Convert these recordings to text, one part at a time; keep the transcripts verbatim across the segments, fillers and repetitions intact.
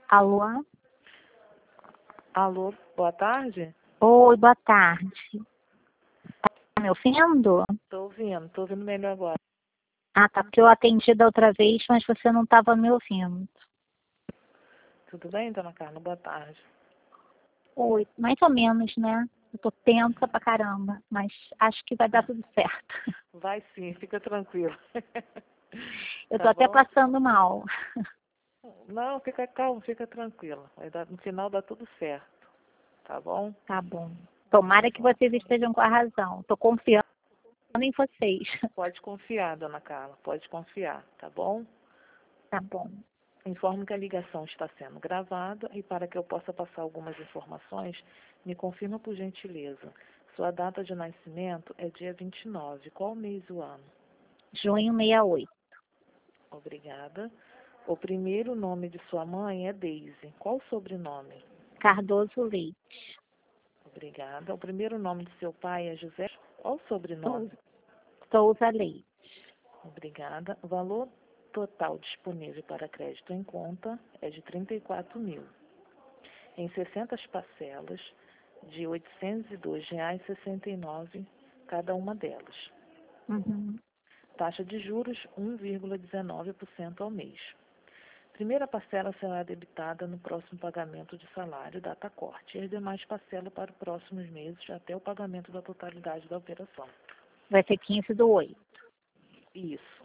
Alô? Alô, boa tarde? Oi, boa tarde. Tá me ouvindo? Tô ouvindo, tô ouvindo melhor agora. Ah, tá, porque eu atendi da outra vez, mas você não estava me ouvindo. Tudo bem, dona Carla? Boa tarde. Oi, mais ou menos, né? Eu tô tensa pra caramba, mas acho que vai dar tudo certo. Vai sim, fica tranquilo. Eu tô Tá até bom? passando mal. Não, fica calmo, fica tranquilo. Vai dar, no final dá tudo certo. Tá bom? Tá bom. Tomara que vocês estejam com a razão. Tô confiando em vocês. Pode confiar, dona Carla, pode confiar, tá bom? Tá bom. Informo que a ligação está sendo gravada e para que eu possa passar algumas informações, me confirma por gentileza. Sua data de nascimento é dia vinte e nove. Qual mês e o ano? Junho sessenta e oito. Obrigada. O primeiro nome de sua mãe é Daisy. Qual o sobrenome? Cardoso Leite. Obrigada. O primeiro nome de seu pai é José. Qual o sobrenome? Souza, Souza Leite. Obrigada. O valor total disponível para crédito em conta é de trinta e quatro mil. Em sessenta parcelas de oitocentos e dois reais e sessenta e nove centavos cada uma delas. Uhum. Taxa de juros um vírgula dezenove por cento ao mês. Primeira parcela será debitada no próximo pagamento de salário, data corte, e as demais parcelas para os próximos meses até o pagamento da totalidade da operação. Vai ser quinze do oito. Isso.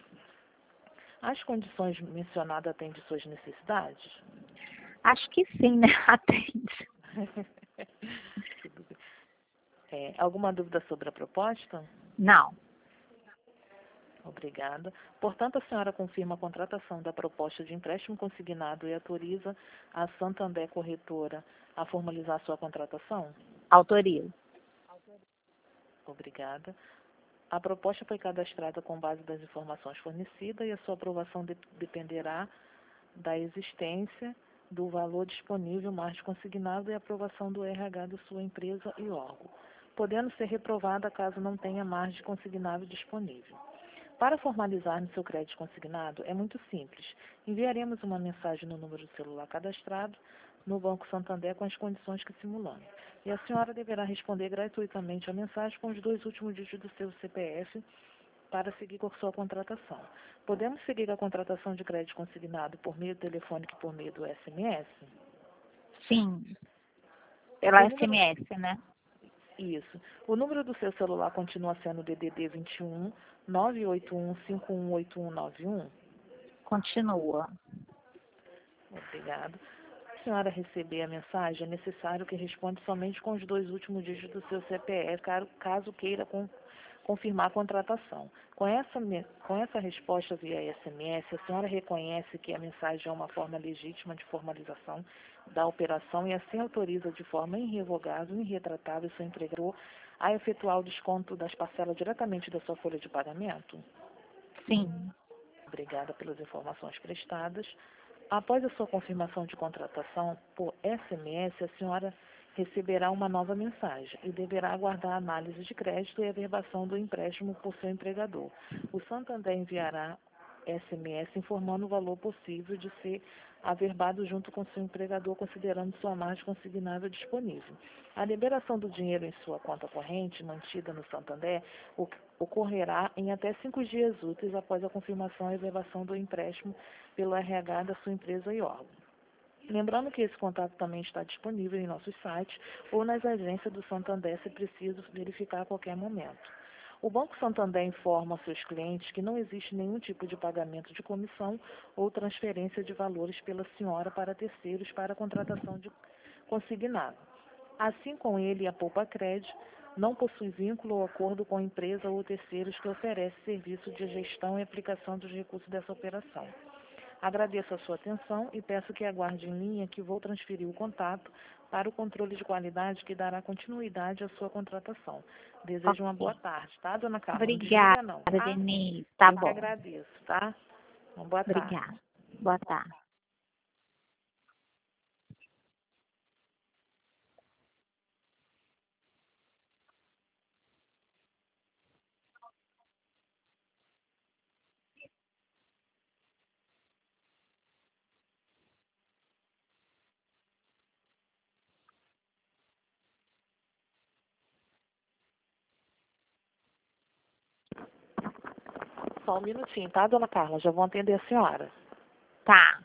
As condições mencionadas atendem suas necessidades? Acho que sim, né? Atende. Tudo bem. É, alguma dúvida sobre a proposta? Não. Obrigada. Portanto, a senhora confirma a contratação da proposta de empréstimo consignado e autoriza a Santander Corretora a formalizar sua contratação? Autorizo. Obrigada. A proposta foi cadastrada com base das informações fornecidas e a sua aprovação de- dependerá da existência do valor disponível mais consignado e aprovação do R H da sua empresa e órgão, podendo ser reprovada caso não tenha margem consignável disponível. Para formalizar no seu crédito consignado, é muito simples. Enviaremos uma mensagem no número do celular cadastrado no Banco Santander com as condições que simulamos. E a senhora deverá responder gratuitamente a mensagem com os dois últimos dígitos do seu C P F para seguir com sua contratação. Podemos seguir a contratação de crédito consignado por meio telefônico e por meio do S M S? Sim. Pela O número, S M S, né? isso. O número do seu celular continua sendo D D D vinte e um, nove oito um, cinco um oito um nove um? Continua. Obrigado. Se a senhora receber a mensagem, é necessário que responda somente com os dois últimos dígitos do seu C P F, caso caso queira com- confirmar a contratação. Com essa, me- com essa resposta via S M S, a senhora reconhece que a mensagem é uma forma legítima de formalização da operação e assim autoriza de forma irrevogável e irretratável seu empregador a efetuar o desconto das parcelas diretamente da sua folha de pagamento? Sim. Obrigada pelas informações prestadas. Após a sua confirmação de contratação por S M S, a senhora receberá uma nova mensagem e deverá aguardar a análise de crédito e averbação do empréstimo por seu empregador. O Santander enviará S M S informando o valor possível de ser averbado junto com seu empregador, considerando sua margem consignável disponível. A liberação do dinheiro em sua conta corrente, mantida no Santander, o- ocorrerá em até cinco dias úteis após a confirmação e averbação do empréstimo pelo R H da sua empresa e órgão. Lembrando que esse contato também está disponível em nossos sites ou nas agências do Santander, se preciso verificar a qualquer momento. O Banco Santander informa seus clientes que não existe nenhum tipo de pagamento de comissão ou transferência de valores pela senhora para terceiros para a contratação de consignado. Assim como ele, a Poupa Cred não possui vínculo ou acordo com a empresa ou terceiros que oferece serviço de gestão e aplicação dos recursos dessa operação. Agradeço a sua atenção e peço que aguarde em linha que vou transferir o contato para o controle de qualidade que dará continuidade à sua contratação. Desejo uma boa Ok. tarde, tá, dona Carla? Não Obrigada, desliga não, tá? Denise. Tá Eu que bom. agradeço, tá? Uma boa tarde. Obrigada. Boa tarde. Só um minutinho, tá, dona Carla? Já vou atender a senhora. Tá.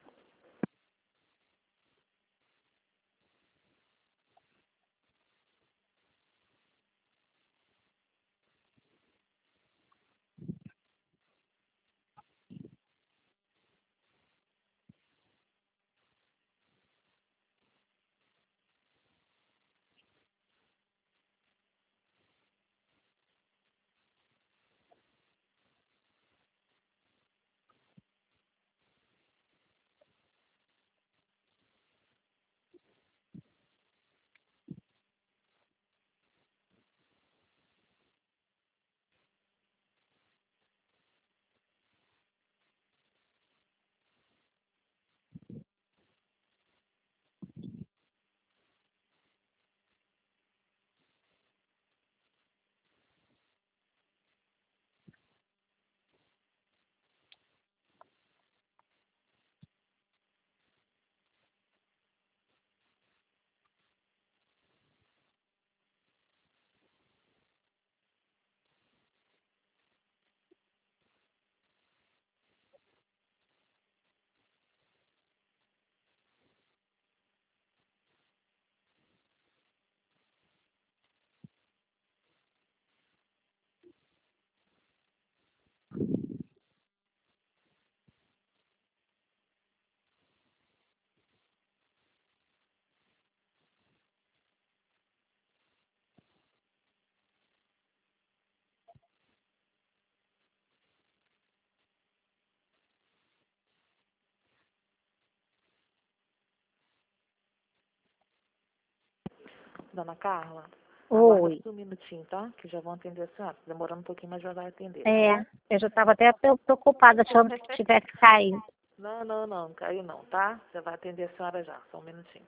Dona Carla, aguarda Oi. só um minutinho, tá? Que já vão atender a senhora. Demorando um pouquinho, mas já vai atender, tá É, bom? eu já estava até pre- preocupada, achando que tivesse caído. Não, não, não, não caiu não, tá? Já vai atender a senhora já, só um minutinho.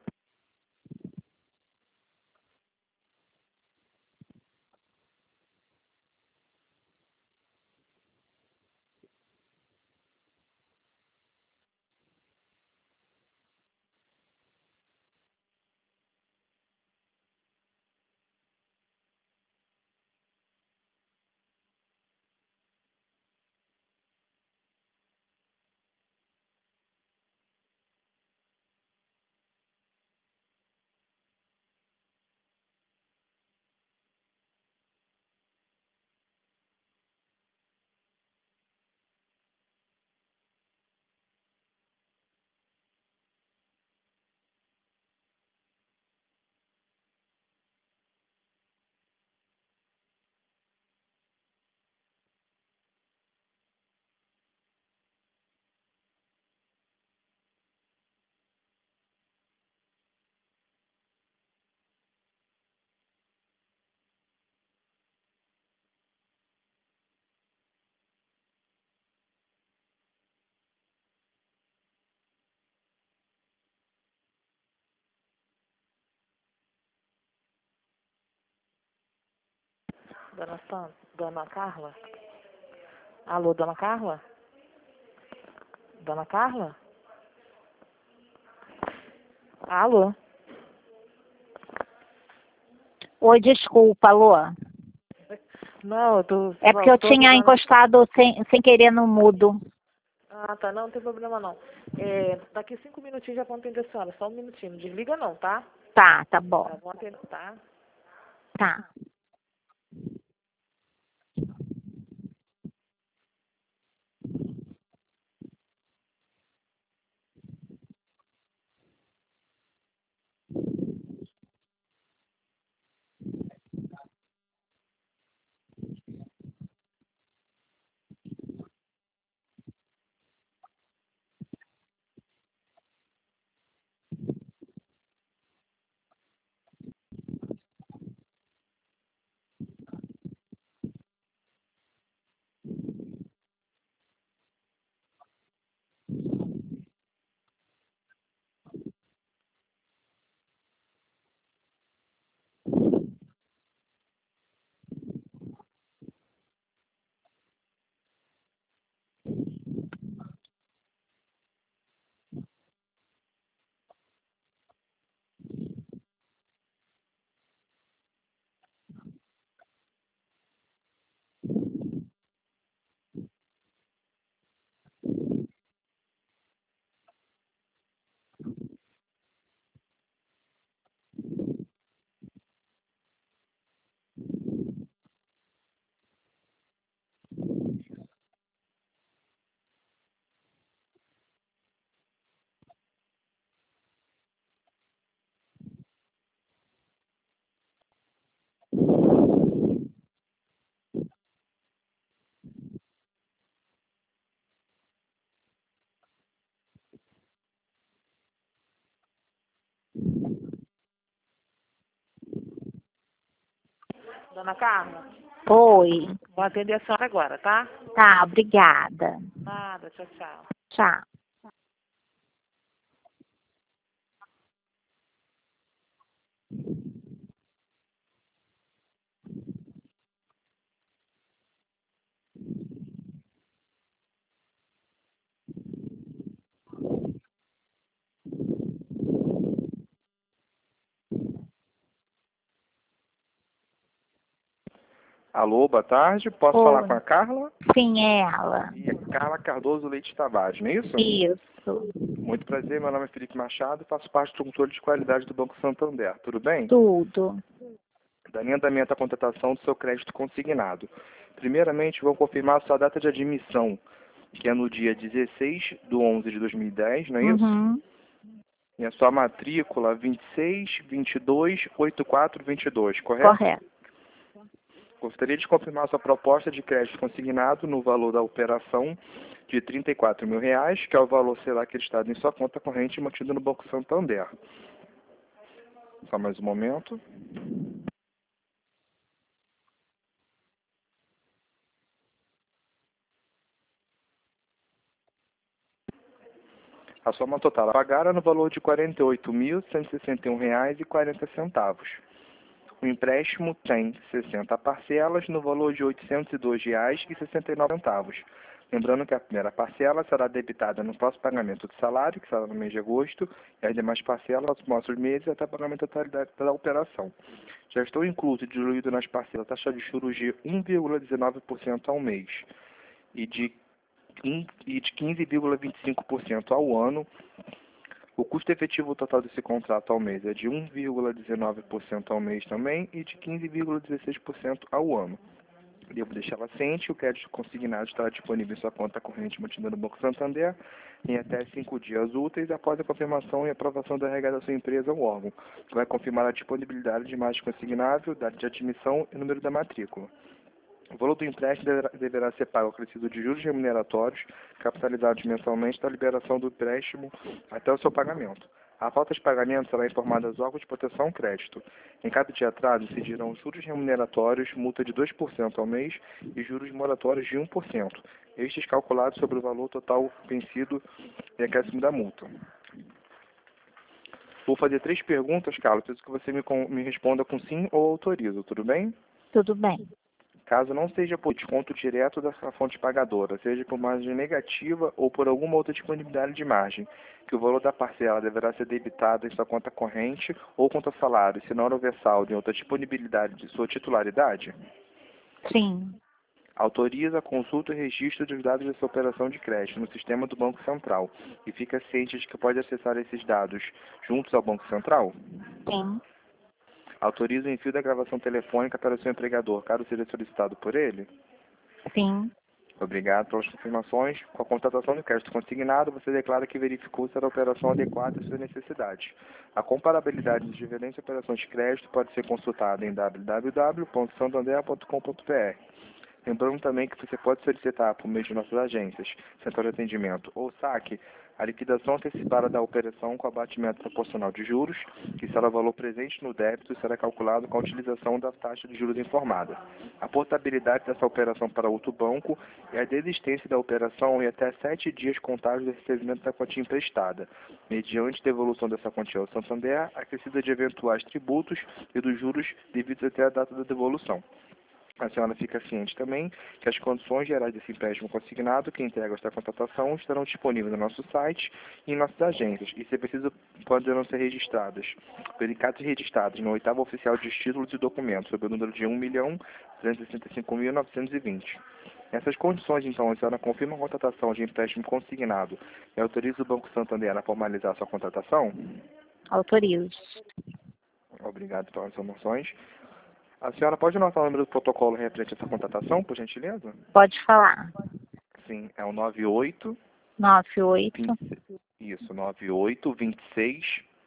Dona San... Dona Carla? Alô, Dona Carla? Dona Carla? Alô? Oi, desculpa, alô. Não, eu tô, É porque eu tô tinha ligando. encostado sem, sem querer no mudo. Ah, tá, não, não tem problema não. É, daqui cinco minutinhos já vão atender a senhora, só um minutinho. Não desliga não, tá? Tá, tá bom. Já vão atender, tá? Tá. Dona Carla, Oi. vou atender a senhora agora, tá? Tá, obrigada. Nada, tchau, tchau. Tchau. Alô, boa tarde. Posso Oi. falar com a Carla? Sim, é ela. E é Carla Cardoso Leite Tavares, não é isso? Isso. Muito prazer, meu nome é Felipe Machado e faço parte do controle de qualidade do Banco Santander. Tudo bem? Tudo. Da linha andamento da contratação do seu crédito consignado. Primeiramente, vou confirmar a sua data de admissão, que é no dia dezesseis de onze de dois mil e dez, não é isso? Uhum. E a sua matrícula vinte e seis, vinte e dois, oitenta e quatro, vinte e dois, correto? Correto. Gostaria de confirmar sua proposta de crédito consignado no valor da operação de trinta e quatro mil reais, que é o valor será acreditado em sua conta corrente e mantido no Banco Santander. Só mais um momento. A soma total a pagar é no valor de quarenta e oito mil, cento e sessenta e um reais e quarenta centavos. O empréstimo tem sessenta parcelas no valor de oitocentos e dois reais e sessenta e nove centavos. Lembrando que a primeira parcela será debitada no próximo pagamento do salário, que será no mês de agosto, e as demais parcelas nos próximos meses até o pagamento da totalidade da operação. Já estou incluso e diluído nas parcelas taxa de juros de um vírgula dezenove por cento ao mês e de e de quinze vírgula vinte e cinco por cento ao ano. O custo efetivo total desse contrato ao mês é de um vírgula dezenove por cento ao mês também e de quinze vírgula dezesseis por cento ao ano. Devo deixá-la ciente, o crédito consignado estará disponível em sua conta corrente mantida no Banco Santander em até cinco dias úteis após a confirmação e aprovação da regra da sua empresa ou órgão, que vai confirmar a disponibilidade de imagem consignável, data de admissão e número da matrícula. O valor do empréstimo deverá, deverá ser pago acrescido de juros remuneratórios, capitalizados mensalmente da liberação do empréstimo até o seu pagamento. A falta de pagamento será informada aos órgãos de proteção ao crédito. Em cada dia atraso, incidirão juros remuneratórios, multa de dois por cento ao mês e juros moratórios de um por cento, estes calculados sobre o valor total vencido e acréscimo da multa. Vou fazer três perguntas, Carlos, preciso que você me, me responda com sim ou autorizo, tudo bem? Tudo bem. Caso não seja por desconto direto da fonte pagadora, seja por margem negativa ou por alguma outra disponibilidade de margem, que o valor da parcela deverá ser debitado em sua conta corrente ou conta salário, se não houver saldo em outra disponibilidade de sua titularidade? Sim. Autoriza a consulta e registro dos dados dessa operação de crédito no sistema do Banco Central e fica ciente de que pode acessar esses dados juntos ao Banco Central? Sim. Autoriza o envio da gravação telefônica para o seu empregador, caso seja solicitado por ele? Sim. Obrigado pelas confirmações. Com a contratação do crédito consignado, você declara que verificou se a operação adequada às suas necessidades. A comparabilidade de diferentes operações de crédito pode ser consultada em w w w ponto santander ponto com ponto b r. Lembrando também que você pode solicitar, por meio de nossas agências, Central de Atendimento ou saque, a liquidação antecipada da operação com abatimento proporcional de juros, que será o valor presente no débito e será calculado com a utilização da taxa de juros informada. A portabilidade dessa operação para outro banco é a desistência da operação em até sete dias contados do recebimento da quantia emprestada, mediante devolução dessa quantia ao Santander, acrescida de eventuais tributos e dos juros devidos até a data da devolução. A senhora fica ciente também que as condições gerais desse empréstimo consignado que integram esta contratação estarão disponíveis no nosso site e em nossas agências, e, se preciso, poderão ser registradas, verificadas e registradas no oitavo oficial de títulos e documentos, sob o número de um milhão duzentos e sessenta e cinco mil novecentos e vinte. Nessas condições, então, a senhora confirma a contratação de empréstimo consignado e autoriza o Banco Santander a formalizar sua contratação? Autorizo. Obrigado pelas informações. A senhora pode anotar o número do protocolo referente a essa contratação, por gentileza? Pode falar. Sim, é o nove oito... nove oito. vinte, isso, nove oito vinte e seis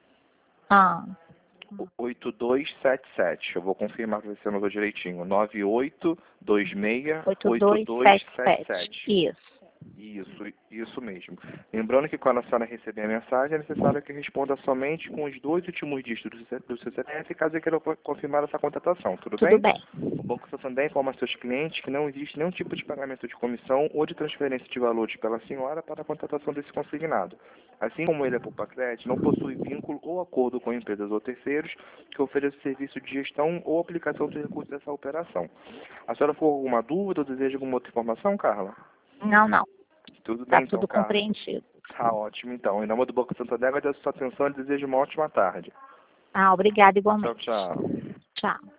Ah. oito dois sete sete. Eu vou confirmar para você anotou direitinho. nove oito dois seis oito oito dois dois sete sete sete. sete. Isso. Isso, isso mesmo. Lembrando que quando a senhora receber a mensagem, é necessário que responda somente com os dois últimos dígitos do C- do seu C P F, caso queira co- confirmar essa contratação. Tudo, Tudo bem? bem. O Banco Santander informa aos seus clientes que não existe nenhum tipo de pagamento de comissão ou de transferência de valores pela senhora para a contratação desse consignado. Assim como ele é Poupa-Crédito, não possui vínculo ou acordo com empresas ou terceiros que ofereçam serviço de gestão ou aplicação de recursos dessa operação. A senhora ficou com alguma dúvida ou deseja alguma outra informação, Carla? Não, não. Tudo Tá bem, então, tudo Carla. compreendido. Tá ótimo, então. Em nome do Banco Santander, agradeço a sua atenção e desejo uma ótima tarde. Ah, obrigada Tchau, igualmente. tchau. Tchau.